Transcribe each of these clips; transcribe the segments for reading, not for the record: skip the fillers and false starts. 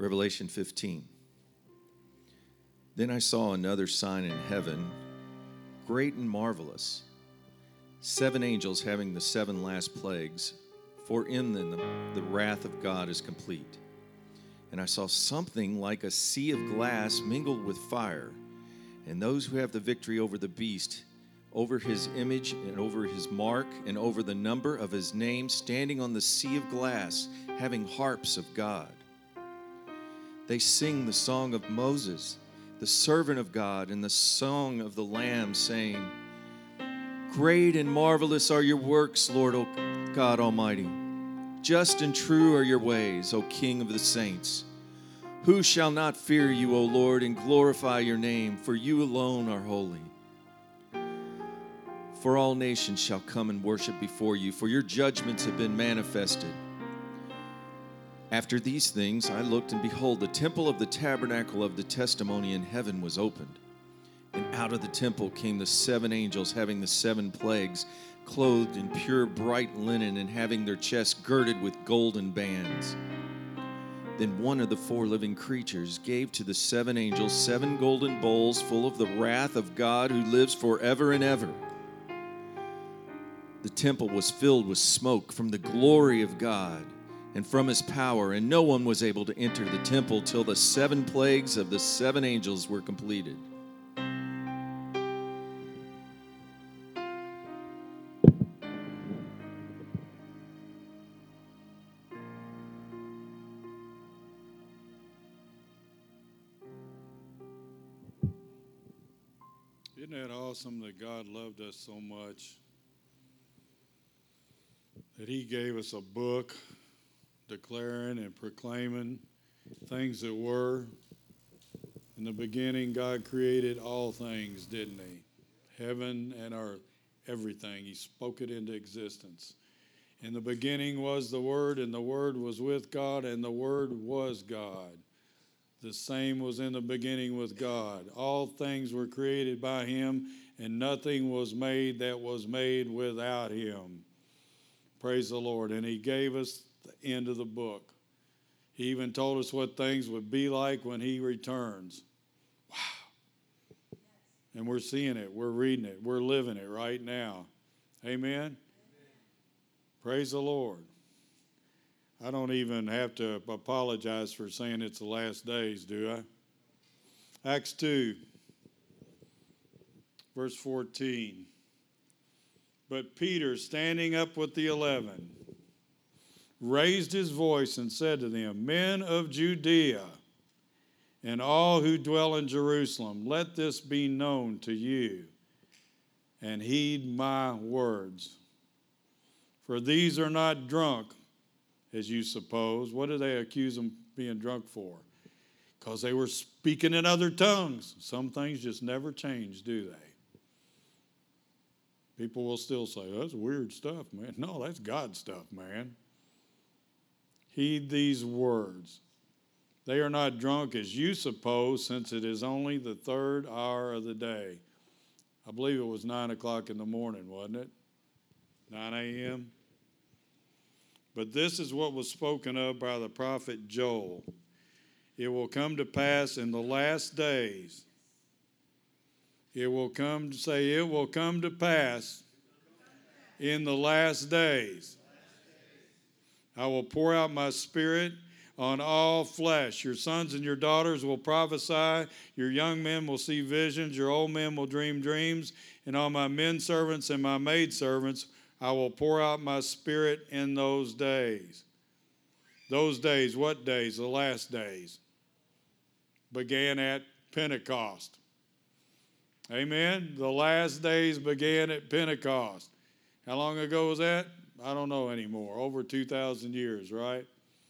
Revelation 15. Then I saw another sign in heaven, great and marvelous, 7 angels having the 7 last plagues, for in them the wrath of God is complete. And I saw something like a sea of glass mingled with fire, and those who have the victory over the beast, over his image and over his mark and over the number of his name, standing on the sea of glass, having harps of God. They sing the song of Moses, the servant of God, and the song of the Lamb, saying, Great and marvelous are your works, Lord, O God Almighty. Just and true are your ways, O King of the saints. Who shall not fear you, O Lord, and glorify your name? For you alone are holy. For all nations shall come and worship before you, for your judgments have been manifested. After these things I looked, and behold, the temple of the tabernacle of the testimony in heaven was opened. And out of the temple came the 7 angels having the 7 plagues, clothed in pure bright linen and having their chests girded with golden bands. Then one of the 4 living creatures gave to the 7 angels 7 golden bowls full of the wrath of God who lives forever and ever. The temple was filled with smoke from the glory of God and from his power, and no one was able to enter the temple till the 7 plagues of the 7 angels were completed. Isn't that awesome that God loved us so much that he gave us a book declaring and proclaiming things that were? In the beginning, God created all things, didn't he? Heaven and earth, everything. He spoke it into existence. In the beginning was the Word, and the Word was with God, and the Word was God. The same was in the beginning with God. All things were created by him, and nothing was made that was made without him. Praise the Lord. And he gave us the end of the book. He even told us what things would be like when he returns. Wow. And we're seeing it. We're reading it. We're living it right now. Amen. Praise the Lord. I don't even have to apologize for saying it's the last days, do I? Acts 2, verse 14. But Peter, standing up with the 11, raised his voice and said to them, Men of Judea and all who dwell in Jerusalem, let this be known to you, and heed my words. For these are not drunk, as you suppose. What do they accuse them of being drunk for? Because they were speaking in other tongues. Some things just never change, do they? People will still say, that's weird stuff, man. No, that's God stuff, man. Heed these words. They are not drunk as you suppose, since it is only the 3rd hour of the day. I believe it was 9 o'clock in the morning, wasn't it? 9 a.m.? But this is what was spoken of by the prophet Joel. It will come to pass in the last days. It will come to pass in the last days. I will pour out my spirit on all flesh. Your sons and your daughters will prophesy. Your young men will see visions. Your old men will dream dreams. And on my men servants and my maid servants I will pour out my spirit in those days. Those days, what days? The last days. Began at Pentecost. Amen? The last days began at Pentecost. How long ago was that? I don't know anymore. Over 2,000 years, right?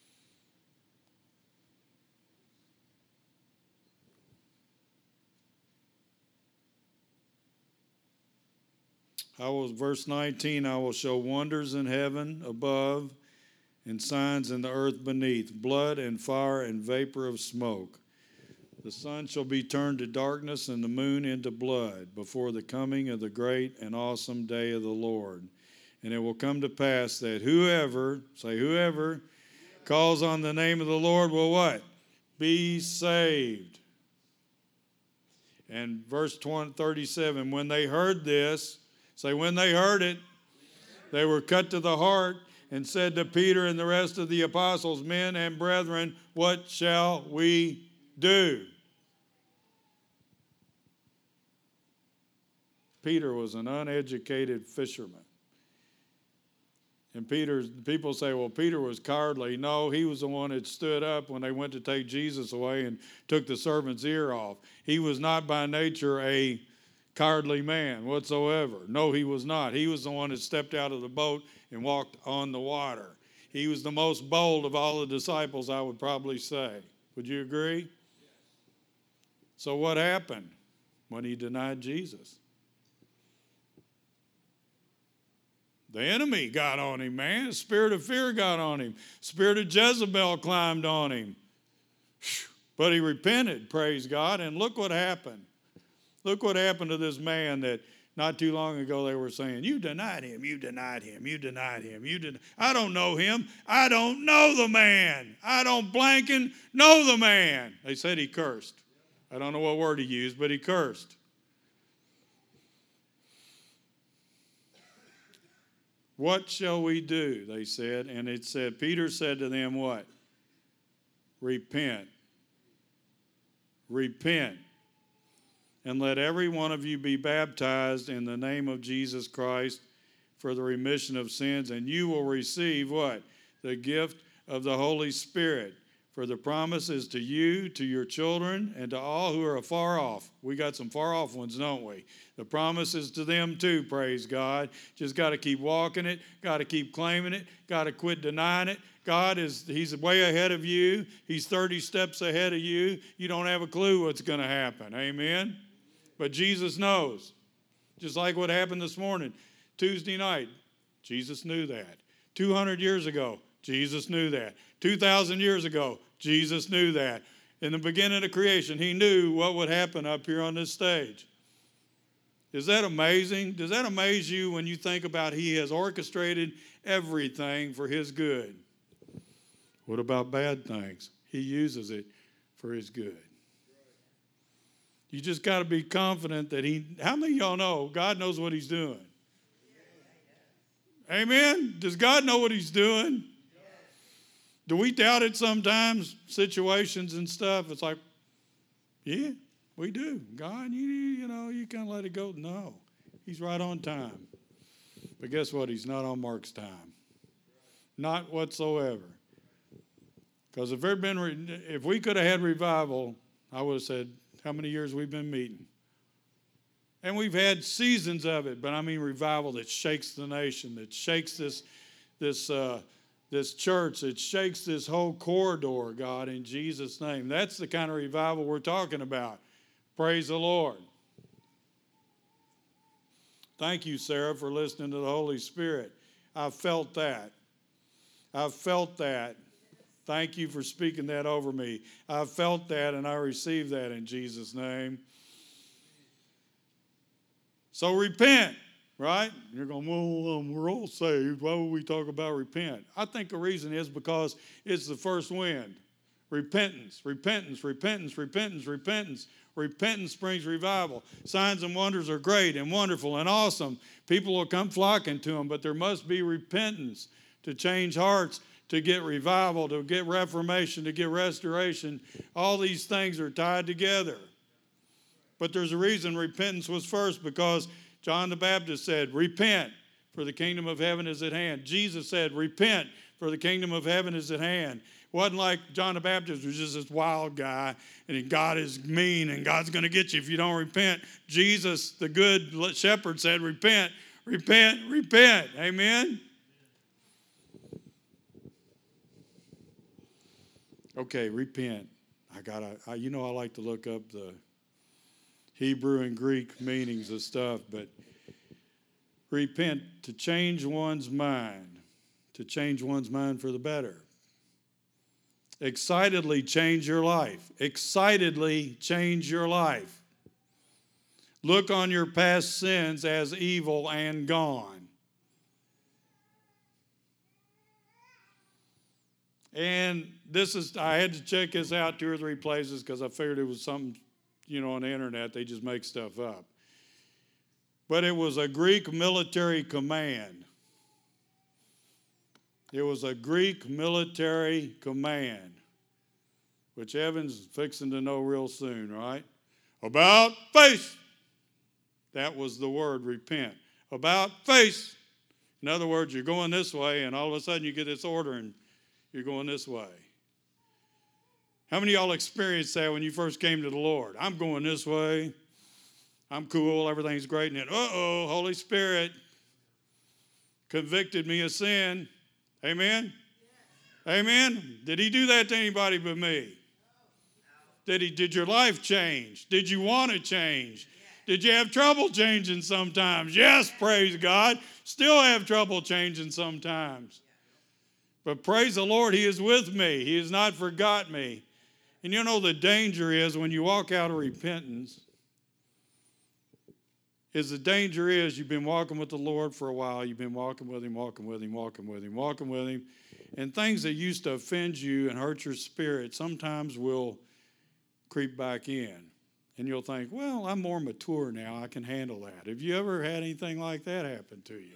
Verse 19, I will show wonders in heaven above and signs in the earth beneath, blood and fire and vapor of smoke. The sun shall be turned to darkness and the moon into blood before the coming of the great and awesome day of the Lord. And it will come to pass that whoever calls on the name of the Lord will what? be saved. And verse 37, when they heard this, say when they heard it, they were cut to the heart and said to Peter and the rest of the apostles, men and brethren, what shall we do? Peter was an uneducated fisherman. And people say, well, Peter was cowardly. No, he was the one that stood up when they went to take Jesus away and took the servant's ear off. He was not by nature a cowardly man whatsoever. No, he was not. He was the one that stepped out of the boat and walked on the water. He was the most bold of all the disciples, I would probably say. Would you agree? So what happened when he denied Jesus? The enemy got on him, man. The spirit of fear got on him. Spirit of Jezebel climbed on him. But he repented, praise God, and look what happened. Look what happened to this man that not too long ago they were saying, you denied him, you denied him, you denied him, you did. I don't know him. I don't know the man. I don't blanking know the man. They said he cursed. I don't know what word he used, but he cursed. What shall we do? They said. And it said, Peter said to them what? Repent. Repent. And let every one of you be baptized in the name of Jesus Christ for the remission of sins. And you will receive what? The gift of the Holy Spirit. For the promise is to you, to your children, and to all who are afar off. We got some far off ones, don't we? The promise is to them too, praise God. Just got to keep walking it, got to keep claiming it, got to quit denying it. He's way ahead of you. He's 30 steps ahead of you. You don't have a clue what's going to happen. Amen? But Jesus knows. Just like what happened this morning, Tuesday night. Jesus knew that. 200 years ago, Jesus knew that. 2,000 years ago, Jesus knew that. In the beginning of creation, he knew what would happen up here on this stage. Is that amazing? Does that amaze you when you think about he has orchestrated everything for his good? What about bad things? He uses it for his good. You just got to be confident that how many of y'all know God knows what he's doing? Amen? Does God know what he's doing? Do we doubt it sometimes, situations and stuff? It's like, yeah, we do. God, you can't let it go. No, he's right on time. But guess what? He's not on Mark's time. Not whatsoever. Because if we could have had revival, I would have said, how many years we've been meeting? And we've had seasons of it, but I mean revival that shakes the nation, that shakes this church, it shakes this whole corridor, God, in Jesus' name. That's the kind of revival we're talking about. Praise the Lord. Thank you, Sarah, for listening to the Holy Spirit. I felt that. I felt that. Thank you for speaking that over me. I felt that and I received that in Jesus' name. So repent. Right? You're going, well, we're all saved. Why would we talk about repent? I think the reason is because it's the first wind. Repentance, repentance, repentance, repentance, repentance. Repentance brings revival. Signs and wonders are great and wonderful and awesome. People will come flocking to them, but there must be repentance to change hearts, to get revival, to get reformation, to get restoration. All these things are tied together. But there's a reason repentance was first, because John the Baptist said, repent, for the kingdom of heaven is at hand. Jesus said, repent, for the kingdom of heaven is at hand. It wasn't like John the Baptist was just this wild guy, and God is mean, and God's going to get you if you don't repent. Jesus, the good shepherd, said, repent, repent, repent. Amen? Okay, repent. I like to look up the Hebrew and Greek meanings of stuff, but repent, to change one's mind for the better. Excitedly change your life. Excitedly change your life. Look on your past sins as evil and gone. And I had to check this out 2 or 3 places because I figured it was something, on the internet. They just make stuff up. But it was a Greek military command. It was a Greek military command, which Evan's fixing to know real soon, right? About face. That was the word, repent. About face. In other words, you're going this way, and all of a sudden you get this order, and you're going this way. How many of y'all experienced that when you first came to the Lord? I'm going this way. I'm cool. Everything's great. And then, Holy Spirit convicted me of sin. Amen? Yes. Amen? Did he do that to anybody but me? No. Did your life change? Did you want to change? Yes. Did you have trouble changing sometimes? Yes, praise God. Still have trouble changing sometimes. But praise the Lord, he is with me. He has not forgot me. And the danger is when you walk out of repentance, the danger is you've been walking with the Lord for a while. You've been walking with him, and things that used to offend you and hurt your spirit sometimes will creep back in. And you'll think, well, I'm more mature now. I can handle that. Have you ever had anything like that happen to you?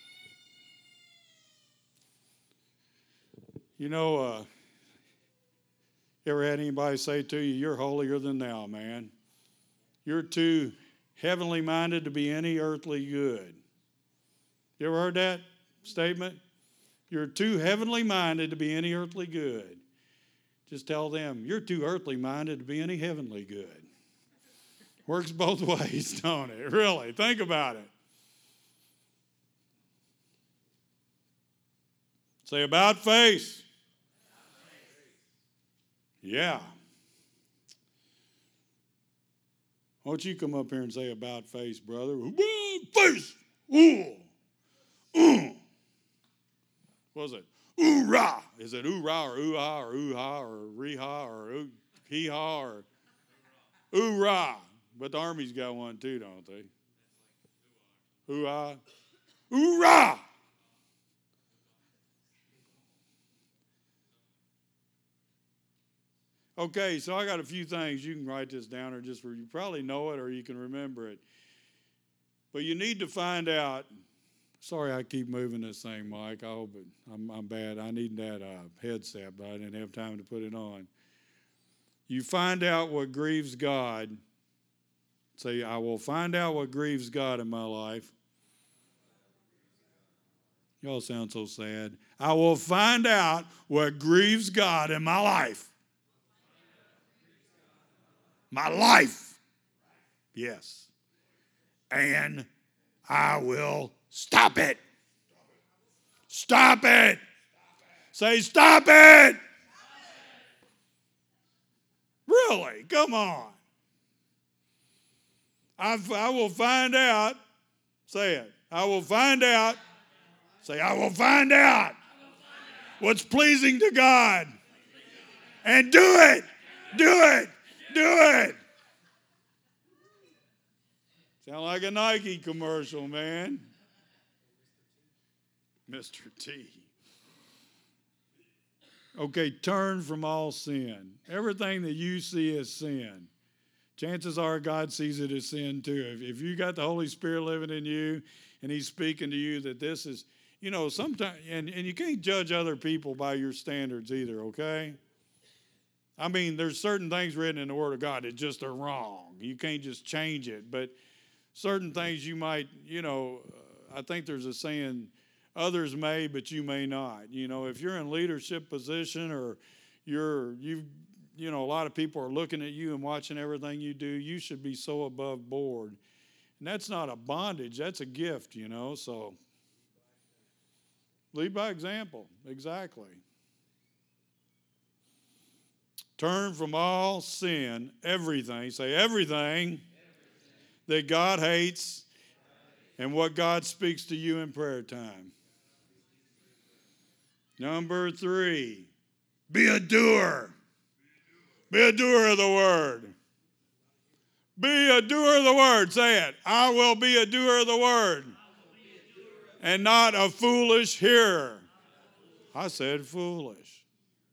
You ever had anybody say to you, you're holier than thou, man. You're too heavenly minded to be any earthly good. You ever heard that statement? You're too heavenly minded to be any earthly good. Just tell them, you're too earthly minded to be any heavenly good. Works both ways, don't it? Really, think about it. Say, about face. Yeah. Why don't you come up here and say about face, brother? About face. Ooh. What is it? Ooh-rah. Is it ooh-rah or ooh-ha or ooh-ha or ree-ha or hee-ha or ooh-rah? But the Army's got one too, don't they? Ooh-ah. Ooh-rah. Okay, so I got a few things. You can write this down, or you probably know it, or you can remember it. But you need to find out. Sorry, I keep moving this thing, Mike. I hope I'm bad. I need that headset, but I didn't have time to put it on. You find out what grieves God. Say, I will find out what grieves God in my life. Y'all sound so sad. I will find out what grieves God in my life. My life. Yes. And I will stop it. Stop it. Say, stop it. Really? Come on. I will find out. Say it. I will find out. Say, I will find out what's pleasing to God. And do it. Do it. Do it. Sound like a Nike commercial, man. Mr. T. Okay, turn from all sin. Everything that you see as sin. Chances are God sees it as sin too. If you got the Holy Spirit living in you and he's speaking to you that this is, sometimes, and you can't judge other people by your standards either, okay? I mean, there's certain things written in the Word of God that just are wrong. You can't just change it. But certain things you might, I think there's a saying, others may, but you may not. If you're in leadership position or a lot of people are looking at you and watching everything you do, you should be so above board. And that's not a bondage, that's a gift, so lead by example, exactly. Turn from all sin, everything, say everything that God hates and what God speaks to you in prayer time. Number 3, be a doer. Be a doer of the word. Be a doer of the word. Say it. I will be a doer of the word. And not a foolish hearer. I said foolish.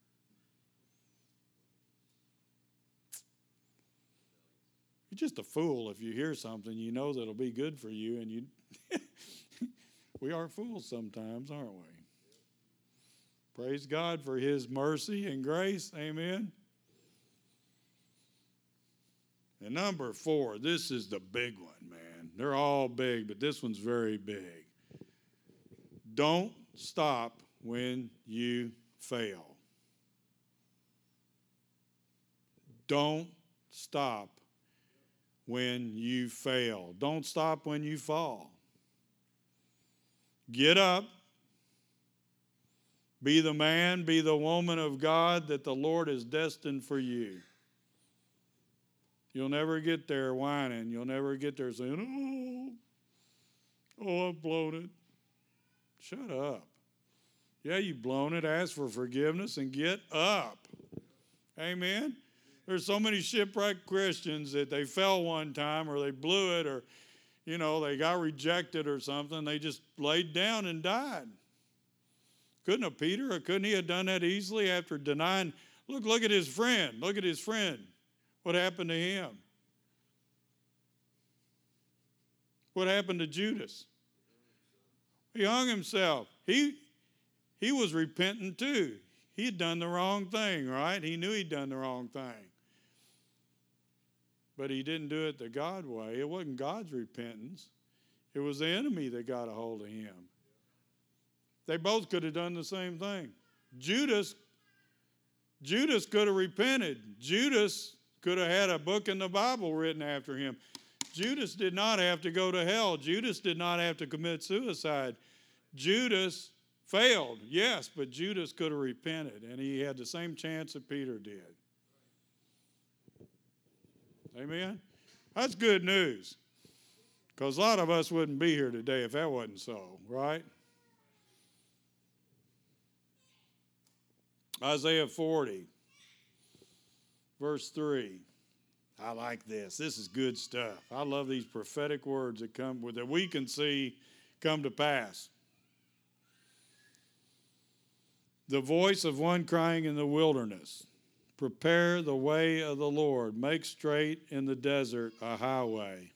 just a fool if you hear something you know that'll be good for you, and you we are fools sometimes, aren't we? Praise God for his mercy and grace. Amen. And number 4, this is the big one, man. They're all big, but this one's very big. Don't stop when you fail. Don't stop when you fail. Don't stop when you fall. Get up. Be the man, be the woman of God that the Lord has destined for you. You'll never get there whining. You'll never get there saying, I've blown it. Shut up. Yeah, you've blown it. Ask for forgiveness and get up. Amen? There's so many shipwrecked Christians that they fell one time or they blew it or, they got rejected or something. They just laid down and died. Couldn't he have done that easily after denying? Look at his friend. Look at his friend. What happened to him? What happened to Judas? He hung himself. He was repentant too. He had done the wrong thing, right? He knew he'd done the wrong thing. But he didn't do it the God way. It wasn't God's repentance. It was the enemy that got a hold of him. They both could have done the same thing. Judas could have repented. Judas could have had a book in the Bible written after him. Judas did not have to go to hell. Judas did not have to commit suicide. Judas failed, yes, but Judas could have repented, and he had the same chance that Peter did. Amen? That's good news, because a lot of us wouldn't be here today if that wasn't so, right? Isaiah 40, verse 3. I like this. This is good stuff. I love these prophetic words that we can see come to pass. The voice of one crying in the wilderness, prepare the way of the Lord, make straight in the desert a highway.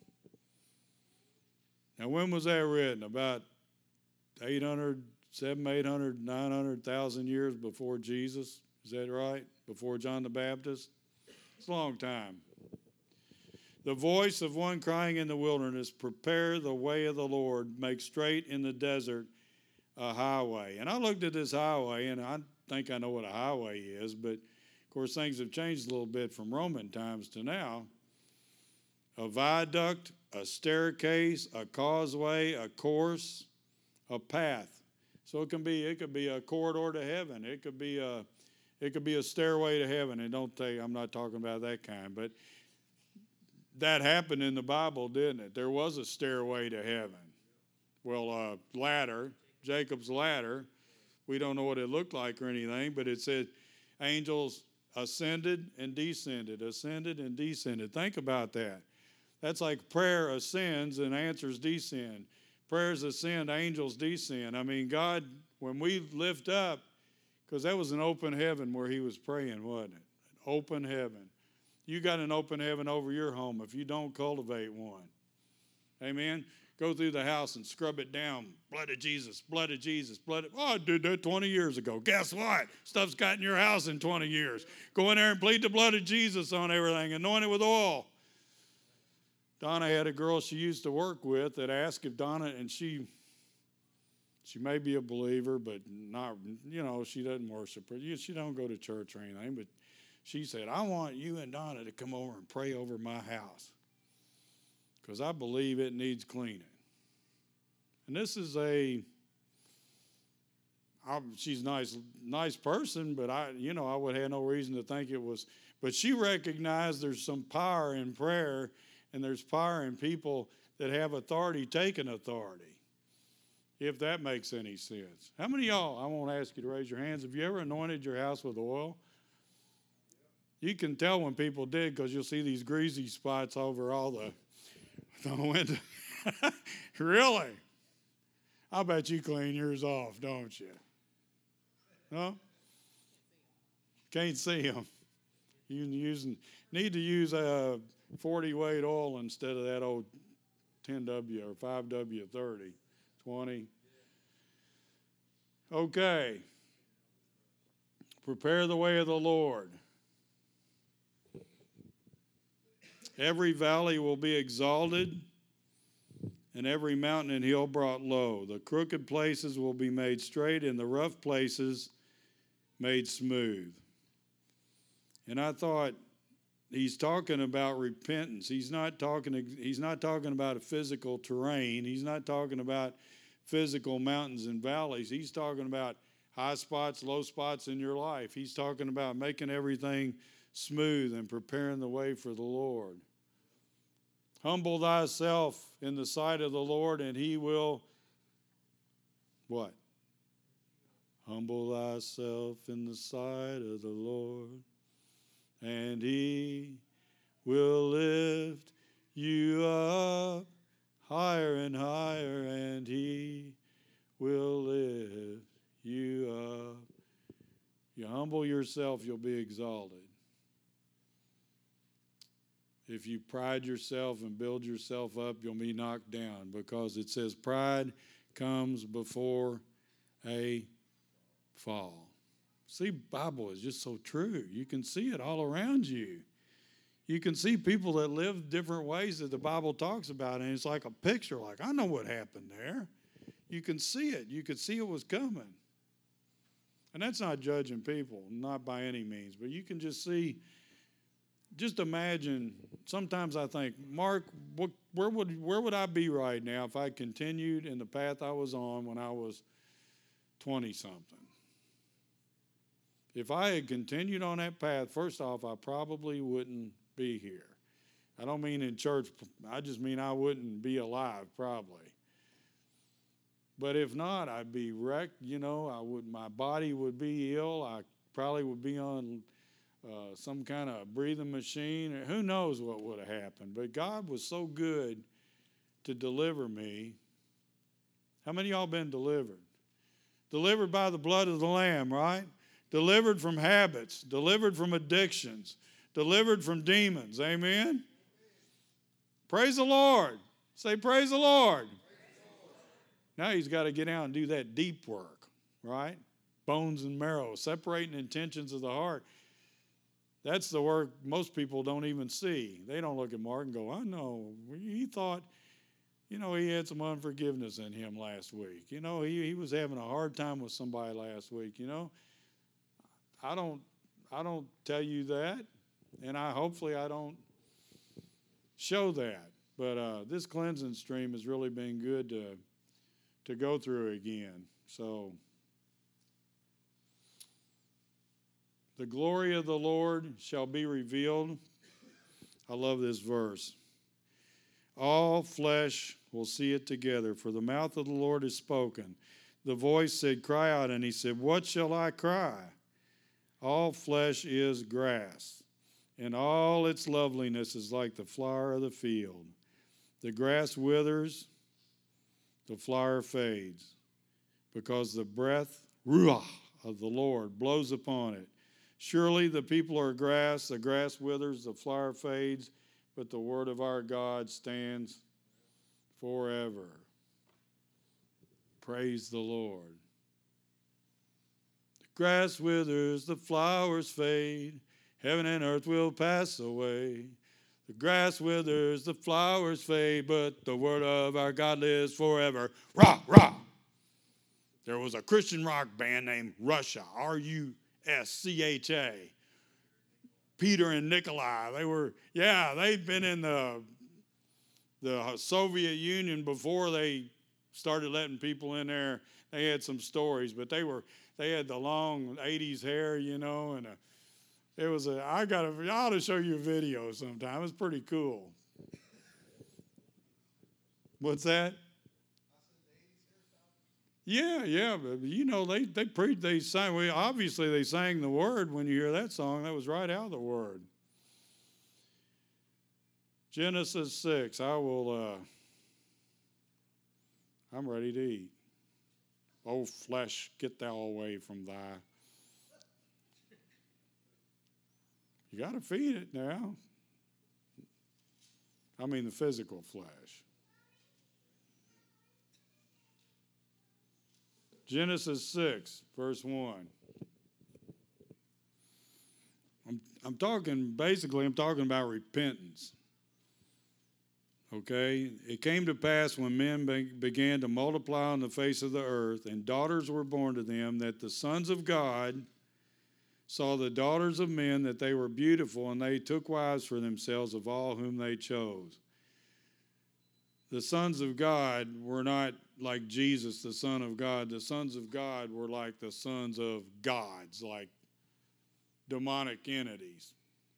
Now, when was that written? About 800, 900,000 years before Jesus. Is that right? Before John the Baptist? It's a long time. The voice of one crying in the wilderness, prepare the way of the Lord, make straight in the desert a highway. And I looked at this highway, and I think I know what a highway is, but of course things have changed a little bit from Roman times to now. A viaduct, a staircase, a causeway, a course, a path. So it could be a corridor to heaven. It could be a stairway to heaven. And I'm not talking about that kind, but that happened in the Bible, didn't it? There was a stairway to heaven. Well, a ladder, Jacob's ladder. We don't know what it looked like or anything, but it said angels ascended and descended, ascended and descended. Think about that. That's like prayer ascends and answers descend. Prayers ascend, angels descend. I mean, God, when we lift up, because that was an open heaven where he was praying, wasn't it? An open heaven. You got an open heaven over your home if you don't cultivate one. Amen? Go through the house and scrub it down. Blood of Jesus, blood of Jesus, blood of... Oh, I did that 20 years ago. Guess what? Stuff's got in your house in 20 years. Go in there and plead the blood of Jesus on everything. Anoint it with oil. Donna had a girl she used to work with that asked if Donna, and she may be a believer, but not, she doesn't worship her. She don't go to church or anything, but she said, I want you and Donna to come over and pray over my house because I believe it needs cleaning. And this is she's a nice person, but I would have no reason to think it was. But she recognized there's some power in prayer, and there's power in people that have authority taking authority, if that makes any sense. How many of y'all, I won't ask you to raise your hands, have you ever anointed your house with oil? You can tell when people did because you'll see these greasy spots over all the window. Really? I bet you clean yours off, don't you? No? Can't see them. You need to use 40 weight oil instead of that old 10W or 5W30. 20. Okay. Prepare the way of the Lord. Every valley will be exalted, and every mountain and hill brought low. The crooked places will be made straight, and the rough places made smooth. And I thought, he's talking about repentance. He's not talking about a physical terrain. He's not talking about physical mountains and valleys. He's talking about high spots, low spots in your life. He's talking about making everything smooth and preparing the way for the Lord. Humble thyself in the sight of the Lord, and he will what? Humble thyself in the sight of the Lord, and he will lift you up higher and higher, and he will lift you up. You humble yourself, you'll be exalted. If you pride yourself and build yourself up, you'll be knocked down, because it says pride comes before a fall. See, Bible is just so true. You can see it all around you. You can see people that live different ways that the Bible talks about, and it's like a picture, like, I know what happened there. You can see it. You could see it was coming. And that's not judging people, not by any means, but you can just see, just imagine, sometimes I think, Mark, where would I be right now if I continued in the path I was on when I was 20-something? If I had continued on that path, first off, I probably wouldn't be here. I don't mean in church. I just mean I wouldn't be alive, probably. But if not, I'd be wrecked. My body would be ill. I probably would be on some kind of breathing machine. Who knows what would have happened. But God was so good to deliver me. How many of y'all been delivered? Delivered by the blood of the Lamb, right? Delivered from habits, delivered from addictions, delivered from demons. Amen? Praise the Lord. Say, praise the Lord. Now he's got to get out and do that deep work, right? Bones and marrow, separating intentions of the heart. That's the work most people don't even see. They don't look at Mark and go, I know. He thought, he had some unforgiveness in him last week. He was having a hard time with somebody last week, I don't tell you that, and hopefully I don't show that. But this cleansing stream has really been good to go through again. So the glory of the Lord shall be revealed. I love this verse. All flesh will see it together, for the mouth of the Lord has spoken. The voice said, cry out, and he said, what shall I cry? All flesh is grass, and all its loveliness is like the flower of the field. The grass withers, the flower fades, because the breath, ruach, of the Lord blows upon it. Surely the people are grass, the grass withers, the flower fades, but the word of our God stands forever. Praise the Lord. Grass withers, the flowers fade, heaven and earth will pass away. The grass withers, the flowers fade, but the word of our God lives forever. Rah, rah. There was a Christian rock band named Russia, Ruscha. Peter and Nikolai, they'd been in the Soviet Union before they started letting people in there. They had some stories, but they had the long 80s hair, and I ought to show you a video sometime. It's pretty cool. What's that? Yeah, but they sang. Well, obviously they sang the word when you hear that song. That was right out of the word. Genesis 6. I'm ready to eat. O flesh, get thou away from thy. You got to feed it now. I mean the physical flesh. Genesis 6, verse 1. I'm talking about repentance. Okay? It came to pass when men began to multiply on the face of the earth, and daughters were born to them, that the sons of God saw the daughters of men that they were beautiful, and they took wives for themselves of all whom they chose. The sons of God were not like Jesus, the Son of God. The sons of God were like the sons of gods, like demonic entities,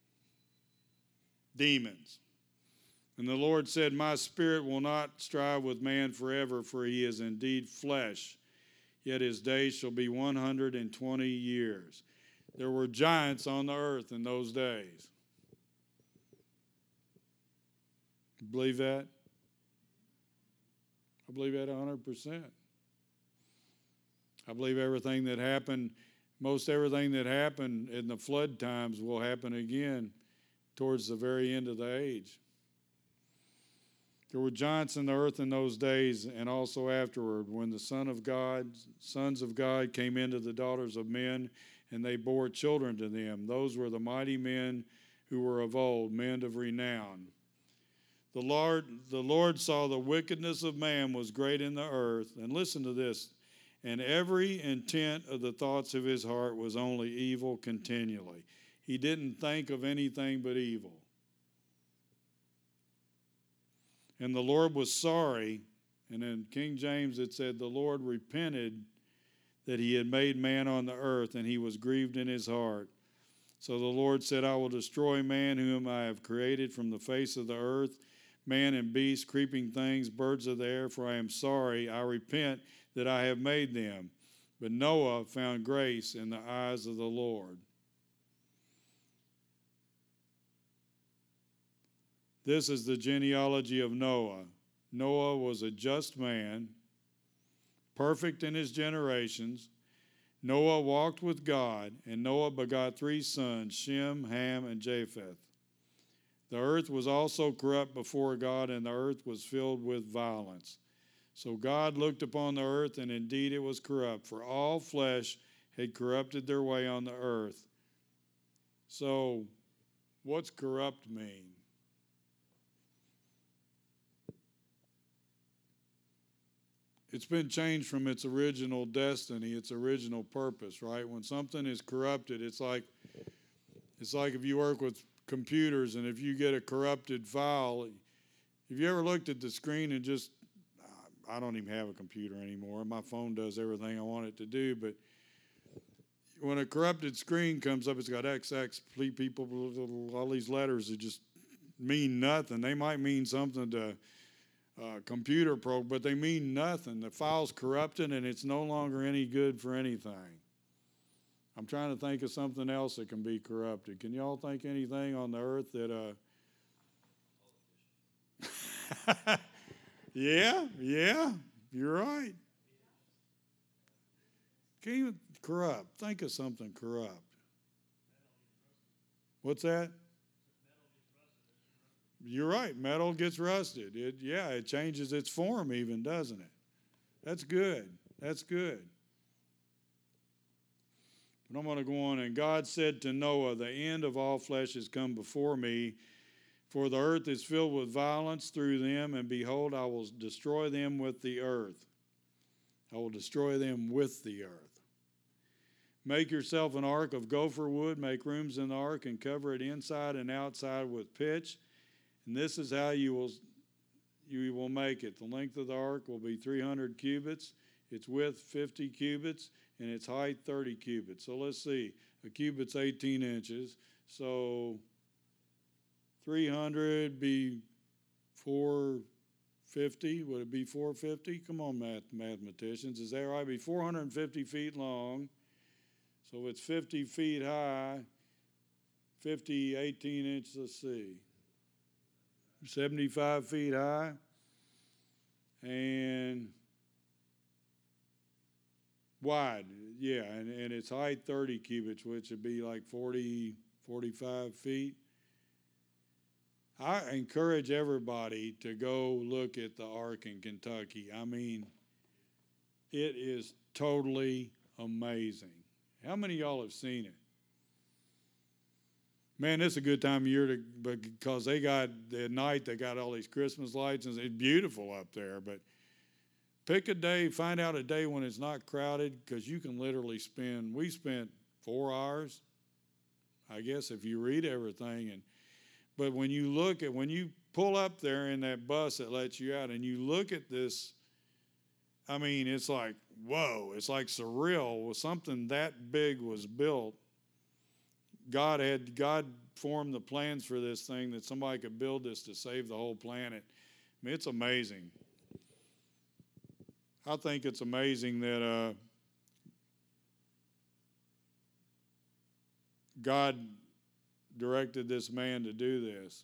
demons. And the Lord said, my spirit will not strive with man forever, for he is indeed flesh, yet his days shall be 120 years. There were giants on the earth in those days. Believe that? I believe that 100%. I believe everything that happened, most everything that happened in the flood times will happen again towards the very end of the age. There were giants in the earth in those days, and also afterward, when the sons of God came into the daughters of men, and they bore children to them. Those were the mighty men who were of old, men of renown. The Lord saw the wickedness of man was great in the earth, and listen to this, and every intent of the thoughts of his heart was only evil continually. He didn't think of anything but evil. And the Lord was sorry, and in King James it said, the Lord repented that he had made man on the earth, and he was grieved in his heart. So the Lord said, I will destroy man whom I have created from the face of the earth, man and beast, creeping things, birds of the air, for I am sorry, I repent that I have made them. But Noah found grace in the eyes of the Lord. This is the genealogy of Noah. Noah was a just man, perfect in his generations. Noah walked with God, and Noah begot 3 sons, Shem, Ham, and Japheth. The earth was also corrupt before God, and the earth was filled with violence. So God looked upon the earth, and indeed it was corrupt, for all flesh had corrupted their way on the earth. So, what's corrupt mean? It's been changed from its original destiny, its original purpose, right? When something is corrupted, it's like if you work with computers and if you get a corrupted file, have you ever looked at the screen and just, I don't even have a computer anymore. My phone does everything I want it to do, but when a corrupted screen comes up, it's got XX, people, all these letters that just mean nothing. They might mean something to computer program, but they mean nothing. The file's corrupted and it's no longer any good for anything. I'm trying to think of something else that can be corrupted. Can y'all think anything on the earth that yeah, you're right. Can't even corrupt. Think of something corrupt. What's that? You're right. Metal gets rusted. It changes its form even, doesn't it? That's good. That's good. But I'm going to go on. And God said to Noah, the end of all flesh has come before me, for the earth is filled with violence through them, and behold, I will destroy them with the earth. I will destroy them with the earth. Make yourself an ark of gopher wood, make rooms in the ark, and cover it inside and outside with pitch. And this is how you will make it. The length of the ark will be 300 cubits, its width 50 cubits, and its height 30 cubits. So let's see. A cubit's 18 inches. So 300 be 450. Would it be 450? Come on, mathematicians. Is that right? It'd be 450 feet long. So it's 50 feet high, 18 inches, let's see. 75 feet high, and wide, and its height 30 cubits, which would be like 45 feet. I encourage everybody to go look at the Ark in Kentucky. I mean, it is totally amazing. How many of y'all have seen it? Man, it's a good time of year because at night they got all these Christmas lights and it's beautiful up there. But pick a day, find out a day when it's not crowded, because you can literally we spent 4 hours, I guess, if you read everything. But when you pull up there in that bus that lets you out and you look at this, I mean, it's like, whoa, it's like surreal. Something that big was built. God formed the plans for this thing, that somebody could build this to save the whole planet. I mean, it's amazing. I think it's amazing that God directed this man to do this.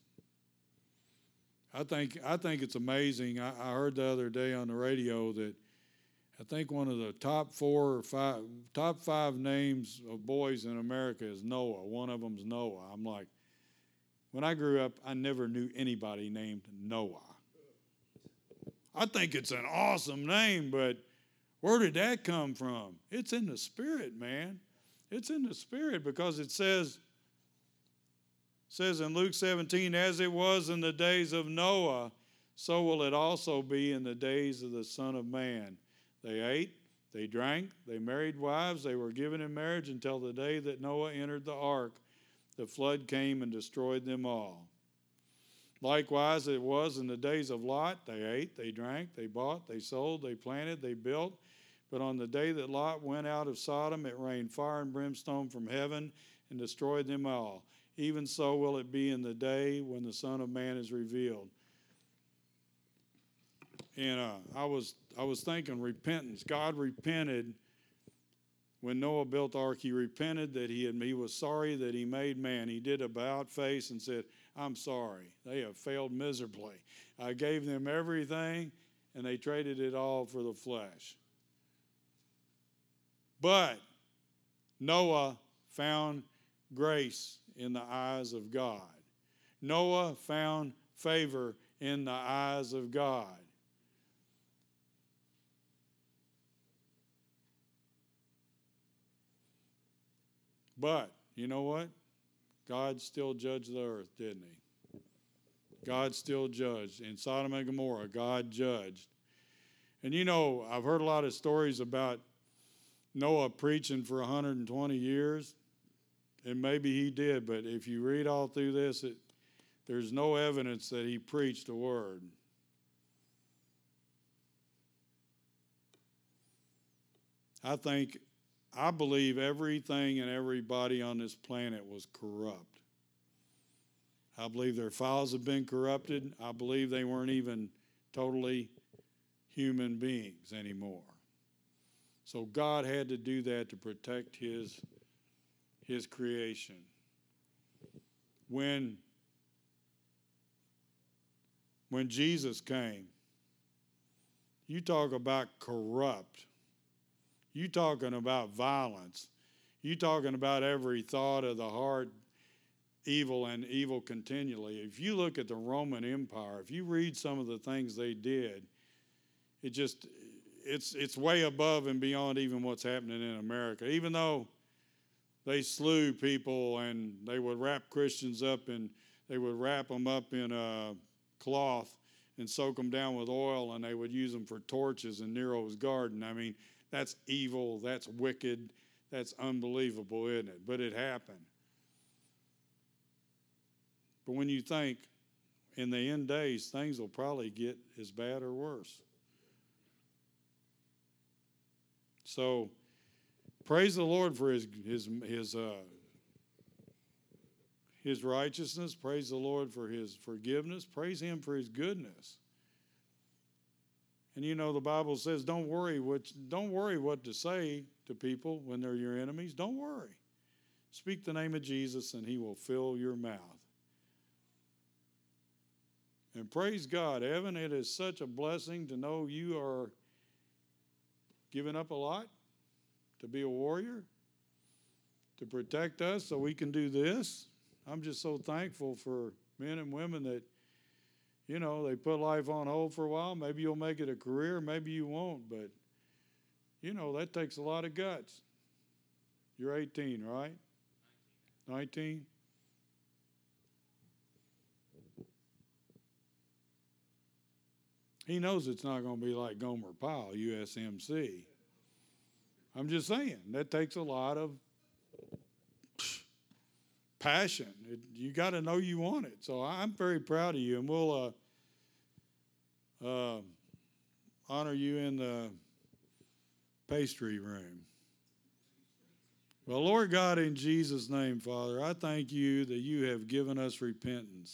I think it's amazing. I heard the other day on the radio that I think one of the top 5 names of boys in America is Noah. One of them's Noah. I'm like, when I grew up, I never knew anybody named Noah. I think it's an awesome name, but where did that come from? It's in the Spirit, man. It's in the Spirit, because it says in Luke 17, as it was in the days of Noah, so will it also be in the days of the Son of Man. They ate, they drank, they married wives, they were given in marriage until the day that Noah entered the ark. The flood came and destroyed them all. Likewise, it was in the days of Lot. They ate, they drank, they bought, they sold, they planted, they built. But on the day that Lot went out of Sodom, it rained fire and brimstone from heaven and destroyed them all. Even so will it be in the day when the Son of Man is revealed. And I was thinking repentance. God repented when Noah built the ark. He repented that he was sorry that he made man. He did a about face and said, I'm sorry. They have failed miserably. I gave them everything, and they traded it all for the flesh. But Noah found grace in the eyes of God. Noah found favor in the eyes of God. But you know what? God still judged the earth, didn't he? God still judged. In Sodom and Gomorrah, God judged. And you know, I've heard a lot of stories about Noah preaching for 120 years. And maybe he did, but if you read all through this, there's no evidence that he preached a word. I believe everything and everybody on this planet was corrupt. I believe their files have been corrupted. I believe they weren't even totally human beings anymore. So God had to do that to protect his creation. When Jesus came, you talk about corrupt. You talking about violence. You talking about every thought of the heart, evil and evil continually. If you look at the Roman Empire, if you read some of the things they did, it's way above and beyond even what's happening in America. Even though they slew people and they would wrap Christians up and they would wrap them up in a cloth and soak them down with oil, and they would use them for torches in Nero's garden. I mean, that's evil, that's wicked, that's unbelievable, isn't it? But it happened. But when you think in the end days, things will probably get as bad or worse. So praise the Lord for his righteousness. Praise the Lord for his forgiveness. Praise him for his goodness. And you know, the Bible says, don't worry what to say to people when they're your enemies. Don't worry. Speak the name of Jesus and he will fill your mouth. And praise God, Evan, it is such a blessing to know you are giving up a lot to be a warrior, to protect us so we can do this. I'm just so thankful for men and women that, you know, they put life on hold for a while. Maybe you'll make it a career, maybe you won't, but, you know, that takes a lot of guts. You're 18, right? 19? He knows it's not going to be like Gomer Pyle, USMC. I'm just saying, that takes a lot of passion. You got to know you want it. So I'm very proud of you, and we'll honor you in the pastry room. Well, Lord God, in Jesus' name, Father, I thank you that you have given us repentance.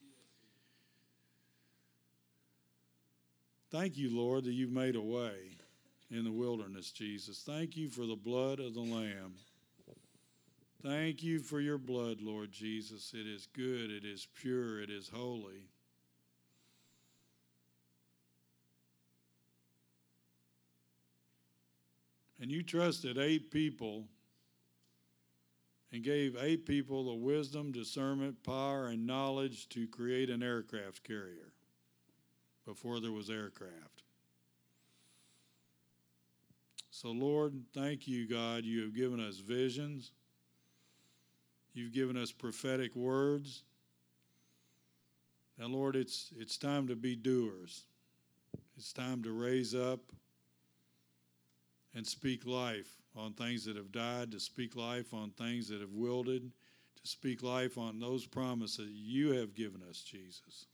Thank you, Lord, that you've made a way in the wilderness, Jesus. Thank you for the blood of the Lamb. Thank you for your blood, Lord Jesus. It is good, it is pure, it is holy. And you trusted 8 people and gave 8 people the wisdom, discernment, power, and knowledge to create an aircraft carrier before there was aircraft. So, Lord, thank you, God. You have given us visions. You've given us prophetic words. And, Lord, it's time to be doers. It's time to raise up and speak life on things that have died, to speak life on things that have wilted, to speak life on those promises you have given us, Jesus.